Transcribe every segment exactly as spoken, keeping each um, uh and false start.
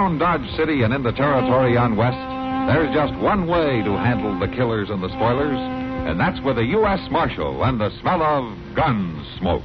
Around Dodge City and in the territory on West, there's just one way to handle the killers and the spoilers, and that's with a U S Marshal and the smell of gun smoke.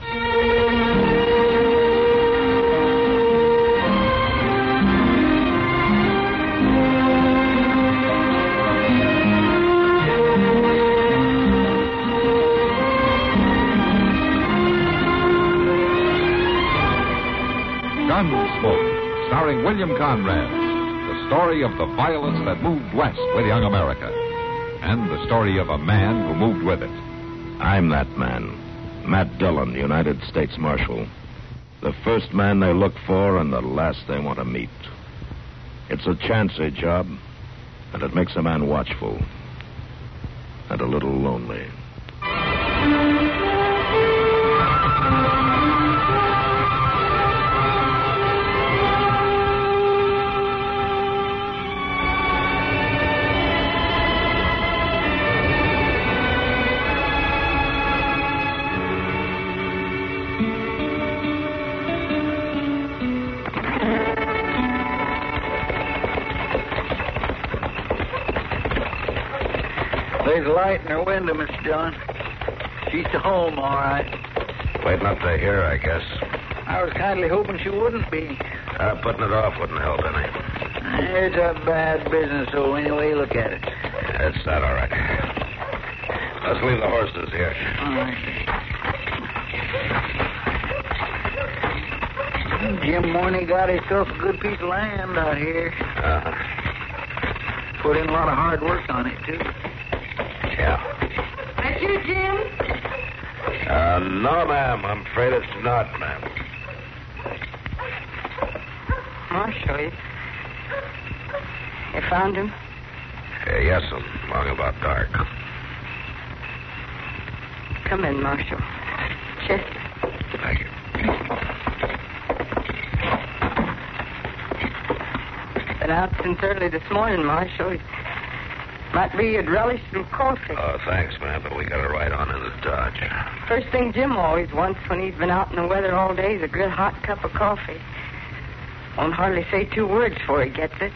Gunsmoke, starring William Conrad, the story of the violence that moved west with young America, and the story of a man who moved with it. I'm that man, Matt Dillon, United States Marshal. The first man they look for and the last they want to meet. It's a chancy job, and it makes a man watchful and a little lonely. There's a light in her window, Mister John. She's to home, all right. Waiting up to here, I guess. I was kindly hoping she wouldn't be. Uh, putting it off wouldn't help any. It's a bad business, so any way you look at it. That's that, all right. Let's leave the horses here. All right. Jim Morney got himself a good piece of land out here. Uh-huh. Put in a lot of hard work on it, too. Yeah. That you, Jim? Uh, no, ma'am. I'm afraid it's not, ma'am. Marshal, you, you found him? Uh, yes, I'm long about dark. Come in, Marshal. Chester. Thank you. Been out since early this morning, Marshal. Might be you'd relish some coffee. Oh, thanks, ma'am, but we got to ride on into Dodge. First thing Jim always wants when he's been out in the weather all day is a good hot cup of coffee. Won't hardly say two words before he gets it.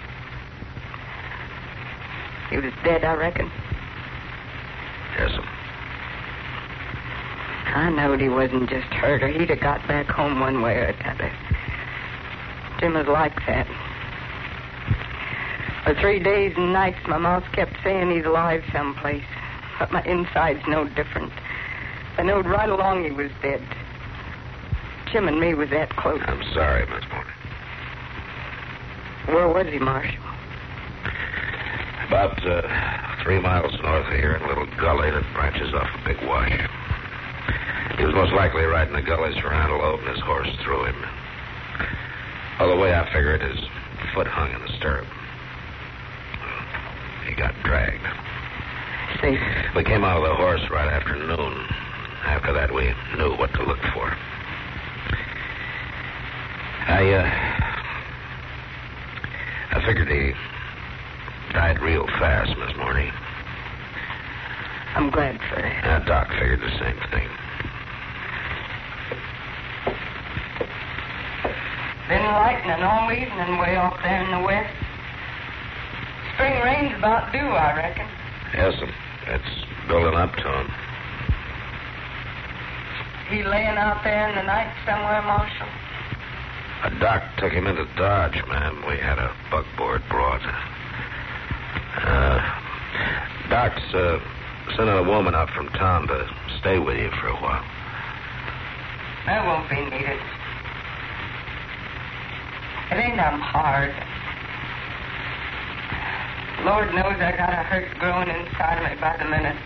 He was dead, I reckon. Yes, ma'am. I knowed he wasn't just hurt, or he'd have got back home one way or t'other. Jim was like that. For three days and nights, my mouth kept saying he's alive someplace. But my inside's no different. I knowed right along he was dead. Jim and me was that close. I'm sorry, Miss Morney. Where was he, Marshal? About uh, three miles north of here in a little gully that branches off a big wash. He was most likely riding the gullies for antelope, and his horse threw him. Well, the way I figured, his foot hung in the stirrup. He got dragged. See? We came out of the horse right after noon. After that, we knew what to look for. I, uh... I figured he died real fast, Miss Morney. I'm glad for that. Uh, Doc figured the same thing. Been lightning all evening way off there in the west. Spring rain's about due, I reckon. Yes, sir. It's building up to him. He laying out there in the night somewhere, Marshal? A doc took him into Dodge, ma'am. We had a buckboard brought. Uh, Doc's uh, sending a woman up from town to stay with you for a while. That won't be needed. It ain't I'm hard. Lord knows I got a hurt growing inside me by the minute.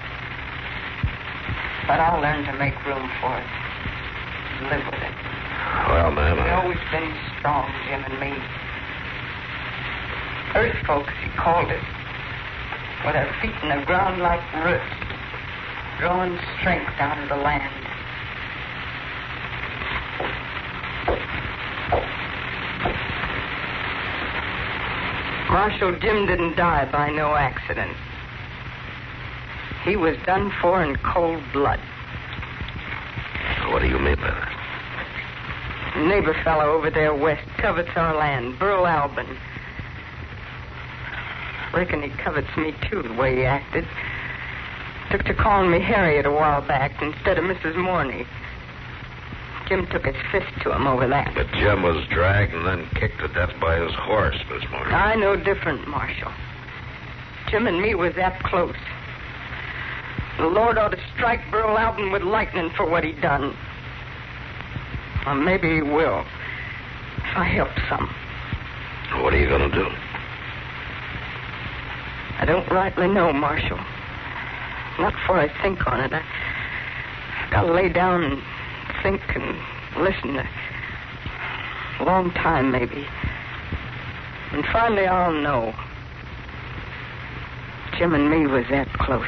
But I'll learn to make room for it. Live with it. Well, ma'am, We've I... always been strong, Jim and me. Earth folks, he called it. With our feet in the ground like roots, drawing strength out of the land. Marshal, Jim didn't die by no accident. He was done for in cold blood. What do you mean by that? Neighbor fellow over there west covets our land, Burl Albin. Reckon he covets me, too, the way he acted. Took to calling me Harriet a while back instead of Missus Morney. Jim took his fist to him over that. But Jim was dragged and then kicked to death by his horse this morning. I know different, Marshal. Jim and me was that close. The Lord ought to strike Burl Albin with lightning for what he done. Or maybe he will, if I help some. What are you going to do? I don't rightly know, Marshal. Not before I think on it. I got to lay down and think and listen a long time, maybe. And finally I'll know. Jim and me was that close.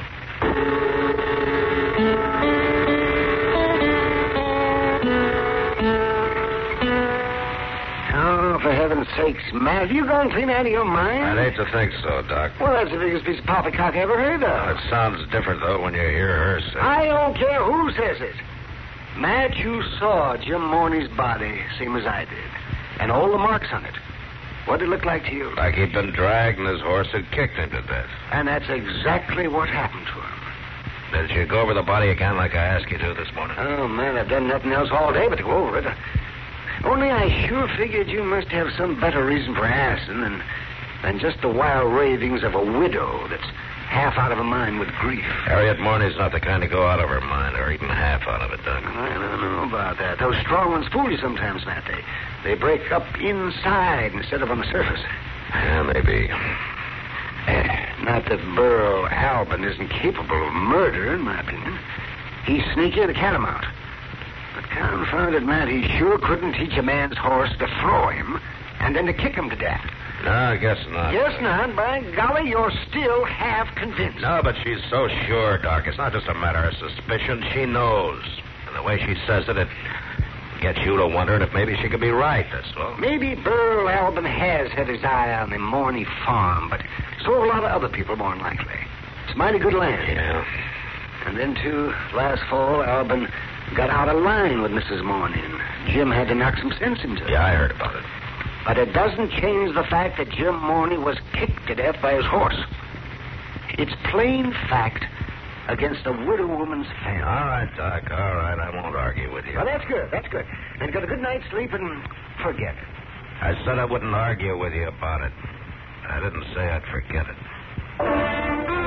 Oh, for heaven's sakes, Matt, have you gone clean out of your mind? I'd hate to think so, Doc. Well, that's the biggest piece of poppycock I ever heard Well, of. it sounds different, though, when you hear her say it. I don't care who says it. Matt, you saw Jim Morney's body, same as I did. And all the marks on it. What did it look like to you? Like he'd been dragged and his horse had kicked him to death. And that's exactly what happened to him. Did you go over the body again like I asked you to this morning? Oh, man, I've done nothing else all day but to go over it. Only I sure figured you must have some better reason for asking than, than just the wild ravings of a widow that's half out of her mind with grief. Harriet Morney's not the kind to go out of her mind or even half out of it, Doc. I don't know about that. Those strong ones fool you sometimes, Matt. They, they break up inside instead of on the surface. Yeah, maybe. Eh, not that Burl Albin isn't capable of murder, in my opinion. He's sneaky, the catamount. But confounded, Matt, he sure couldn't teach a man's horse to floor him and then to kick him to death. No, I guess not. Guess not. By golly, you're still half convinced. No, but she's so sure, Doc. It's not just a matter of suspicion. She knows. And the way she says it, it gets you to wondering if maybe she could be right, that's all. Maybe Burl Albin has had his eye on the Morney farm, but so have a lot of other people, more than likely. It's mighty good land. Yeah. And then, too, last fall, Albin got out of line with Missus Morney, and Jim had to knock some sense into it. Yeah, I heard about it. But it doesn't change the fact that Jim Morney was kicked to death by his horse. It's plain fact against a widow woman's family. All right, Doc, all right. I won't argue with you. Well, that's good, that's good. And get a good night's sleep and forget it. I said I wouldn't argue with you about it. I didn't say I'd forget it.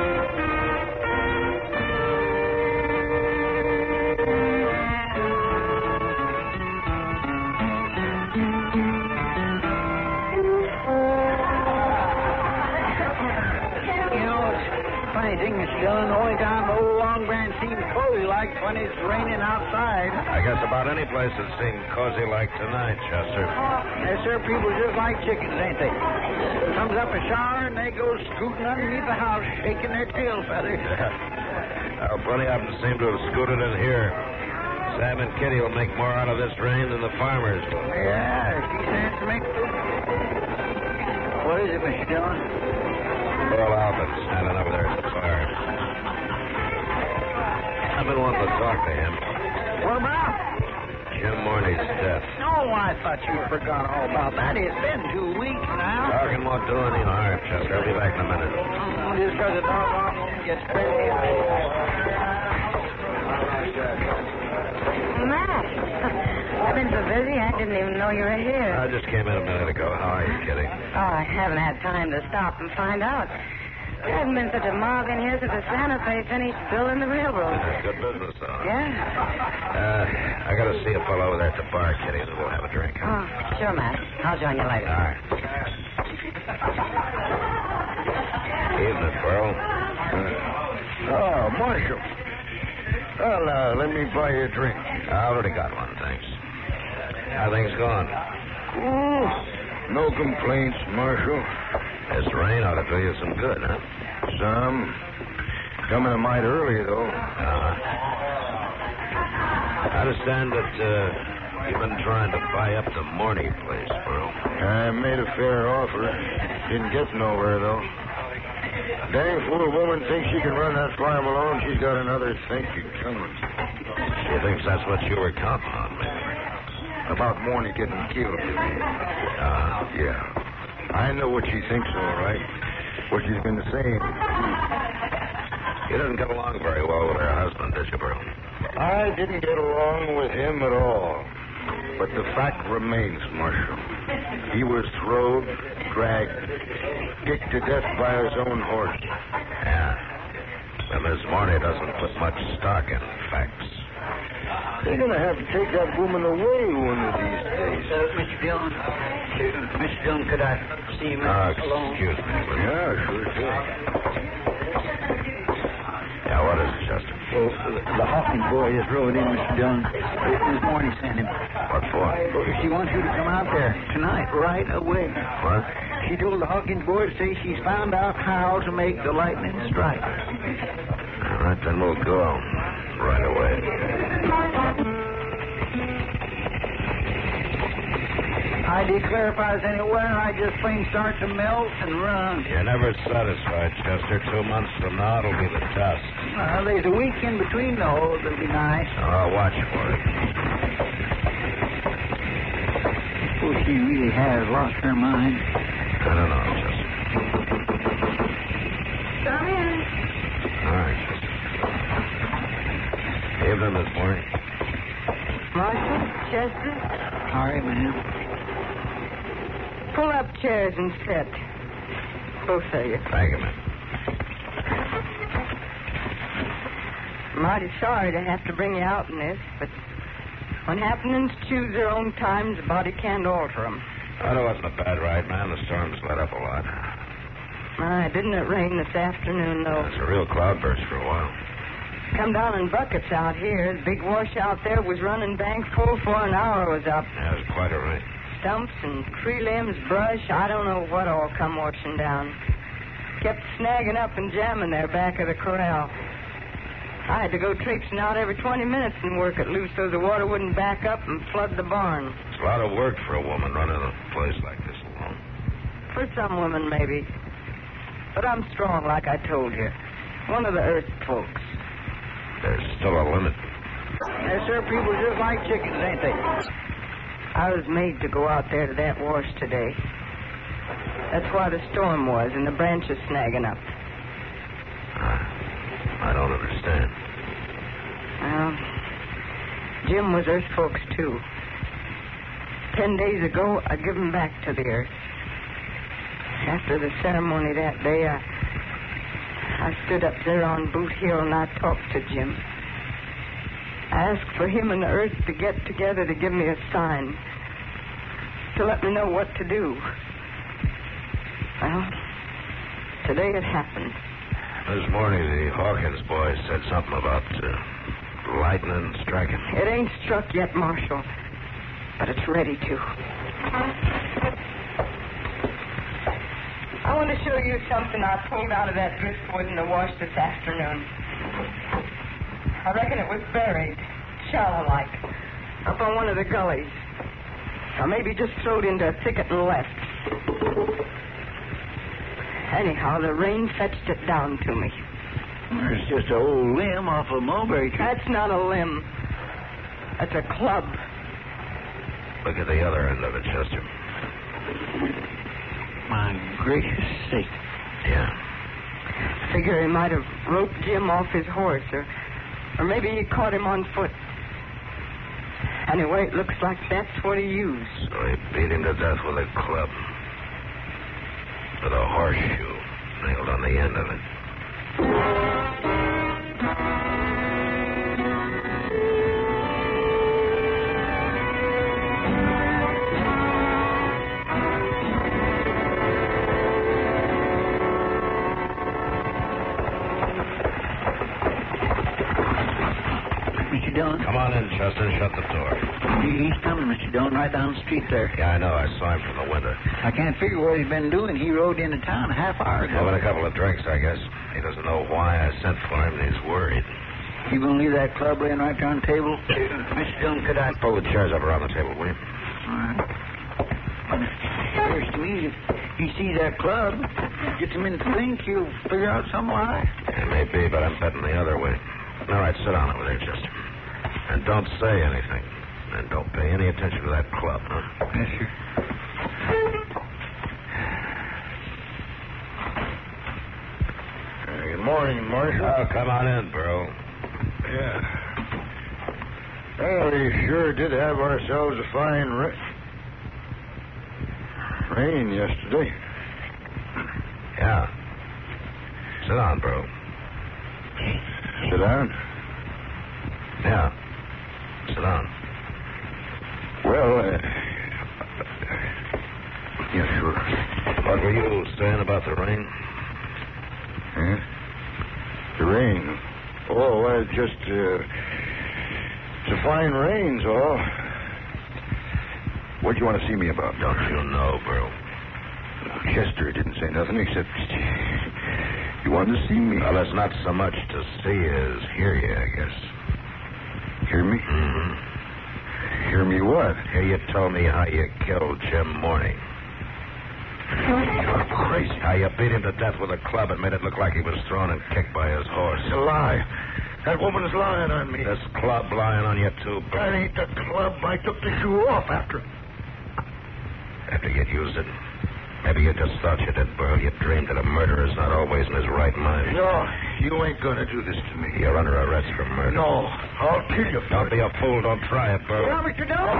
Dillon, the only time the old Long Branch seems cozy like when it's raining outside. I guess about any place that seemed cozy like tonight, Chester. Yes, sir. People just like chickens, ain't they? Comes up a shower and they go scooting underneath the house, shaking their tail feathers. Yeah. Well, plenty of them seem to have scooted in here. Sam and Kitty will make more out of this rain than the farmers will. Yeah, she stands to make food. What is it, Mister Dillon? Burl Albin standing over there at the fire. I've been wanting to talk to him. What about? Jim Morney's death. Oh, I thought you forgot all about that. It's been two weeks now. Talking won't do any harm, Chester. I'll be back in a minute. Oh, just because the dog often gets crazy. Matt, I've been so busy I didn't even know you were here. I just came in a minute ago. How are you, Kitty? Oh, I haven't had time to stop and find out. There hasn't been such a mob in here since the Santa Fe finished building the railroad. Good business, though. Yeah? Uh, I got to see a fellow over there at the bar, Kitty, and we'll have a drink. Oh, sure, Matt. I'll join you later. All right. Evening, Burl. Oh, Marshal. Well, uh, let me buy you a drink. I already got one, thanks. How things going? Ooh, no complaints, Marshal. This rain ought to do you some good, huh? Some. Coming a mite early, though. Uh-huh. I understand that uh, you've been trying to buy up the Morney place, Burl. I made a fair offer. Didn't get nowhere, though. Dang fool woman thinks she can run that farm alone. She's got another thinking coming. She thinks that's what you were counting on, maybe. About Morny getting killed. Uh, Yeah. I know what she thinks, all right. What she's been saying. you didn't get along very well with her husband, did you, Burl? I didn't get along with him at all. But the fact remains, Marshal. He was throwed, dragged, kicked to death by his own horse. Yeah. Well, Miss Morney doesn't put much stock in facts. They're going to have to take that woman away one of these days. Uh, Mister Dillon, Mister Dillon, could I see you Uh, alone? excuse me, please. Yeah, sure thing. Yeah, what is it, Chester? Well, the Hawkins boy just rode in, Mister Dillon. Miss Morney sent him. What for? Well, she wants you to come out there tonight, right away. What? She told the Hawkins boy to say she's found out how to make the lightning strike. All right, then we'll go right away. I declare if I was anywhere, I'd just plain start to melt and run. You're never satisfied, Chester. Two months from now, it'll be the dust. Uh, there's a week in between, though. That'll be nice. I'll watch for it. Oh, she really has lost her mind. I don't know, Chester. Come in. All right, Chester. Evening, Miss Morney. Marshal, Chester, Sorry, ma'am. pull up chairs and sit. Both of you. Thank you, ma'am. Mighty sorry to have to bring you out in this, but when happenings choose their own times, a body can't alter them. Oh, it wasn't a bad ride, man. The storm's let up a lot. Uh, didn't it rain this afternoon, though? It was a real cloudburst for a while. Come down in buckets out here. The big washout there was running bank full before an hour was up. Yeah, it was quite a rain. Stumps and tree limbs, brush, I don't know what all come washing down. Kept snagging up and jamming there back of the corral. I had to go traipsing out every twenty minutes and work it loose so the water wouldn't back up and flood the barn. It's a lot of work for a woman running a place like this alone. For some women, maybe. But I'm strong, like I told you. One of the earth folks. There's still a limit. Yes, sir. People just like chickens, ain't they? I was made to go out there to that wash today. That's why the storm was and the branches snagging up. Uh, I don't understand. Well, Jim was earth folks, too. Ten days ago, I give him back to the earth. After the ceremony that day, I, I stood up there on Boot Hill and I talked to Jim. I asked for him and the earth to get together to give me a sign, to let me know what to do. Well, today it happened. This morning, the Hawkins boy said something about uh, lightning striking. It ain't struck yet, Marshal, but it's ready to. I want to show you something I pulled out of that driftwood in the wash this afternoon. I reckon it was buried, shallow-like, up on one of the gullies. Or maybe just throwed into a thicket and left. Anyhow, the rain fetched it down to me. It's just an old limb off a mulberry tree. That's not a limb. That's a club. Look at the other end of it, Chester. My gracious sake. Yeah. Figure he might have roped Jim off his horse, or, or maybe he caught him on foot. Anyway, it looks like that's what he used. So he beat him to death with a club. With a horseshoe nailed on the end of it. Mister Dillon? Come on in, Chester. Shut the door. He- He's coming, Mister Dillon, right down the street there. Yeah, I know. I saw him from the window. I can't figure what he's been doing. He rode into town a half hour ago. Having a couple of drinks, I guess. He doesn't know why I sent for him, and he's worried. You gonna leave that club laying right there on the table? Mister Dillon, could I... Pull the chairs up around the table, will you? All right. Appears to me, if he sees that club, gets him in to think, he'll figure out some lie. It may be, but I'm betting the other way. All right, sit down over there, Chester. And don't say anything. And don't pay any attention to that club, huh? Yes, sir. Uh, good morning, Marshal. Oh, come on in, Burl. Yeah. Well, we sure did have ourselves a fine ra- rain yesterday. Yeah. Sit down, Burl. Sit down. Yeah. Sit down. Well, uh, yeah, sure. What were you saying about the rain? Huh? The rain. Oh, well, just, uh, it's a fine rain's all. What do you want to see me about? Don't you know, Burl? Chester didn't say nothing except you wanted to see me. Well, it's not so much to see as hear you, I guess. Hear me? Mm-hmm. Hear me what? Here you told me how you killed Jim Morney. You're crazy. How you beat him to death with a club and made it look like he was thrown and kicked by his horse. It's a lie. That woman's lying on me. This club lying on you, too, That Burl. ain't the club. I took the shoe off after. After you'd used it. Maybe you just thought you did, Burl. You dreamed that a murderer's not always in his right mind. No, you ain't gonna do this to me. You're under arrest for murder. No, I'll kill you for Don't it. be a fool. Don't try it, Burl. Promise you don't.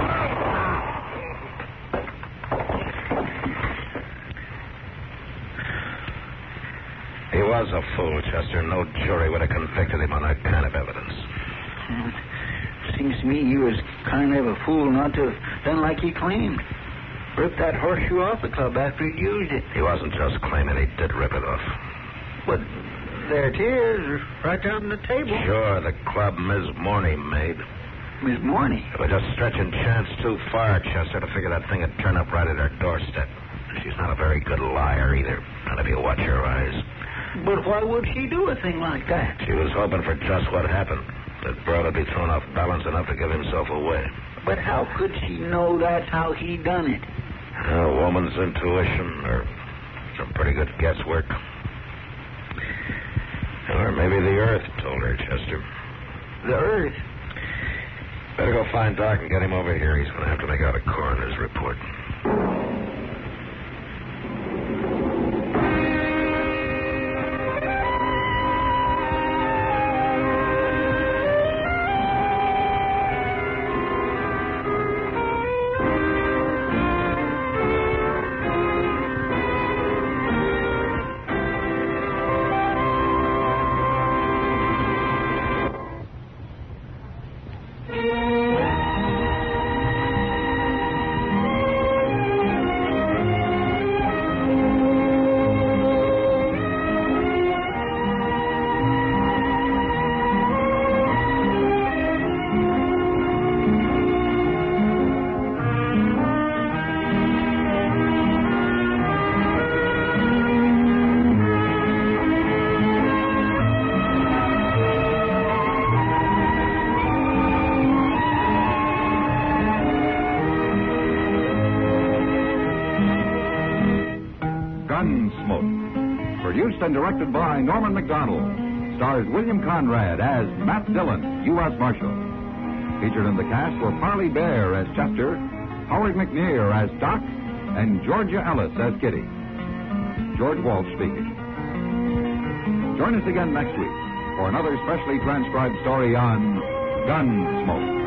He was a fool, Chester. No jury would have convicted him on that kind of evidence. Seems to me he was kind of a fool not to have done like he claimed. Ripped that horseshoe off the club after he'd used it. He wasn't just claiming he did rip it off. But there it is, right down on the table. Sure, the club Miss Morney made. Miss Morney. We're just stretching chance too far, Chester, to figure that thing would turn up right at her doorstep. She's not a very good liar either, not if you watch her eyes. But why would she do a thing like that? She was hoping for just what happened. That Burl would be thrown off balance enough to give himself away. But how could she know that's how he done it? A woman's intuition, or some pretty good guesswork. Or maybe the Earth told her, Chester. The Earth? Better go find Doc and get him over here. He's going to have to make out a coroner's report. Gunsmoke, produced and directed by Norman Macdonald, stars William Conrad as Matt Dillon, U S Marshal. Featured in the cast were Parley Bear as Chester, Howard McNear as Doc, and Georgia Ellis as Kitty. George Walsh speaking. Join us again next week for another specially transcribed story on Gunsmoke.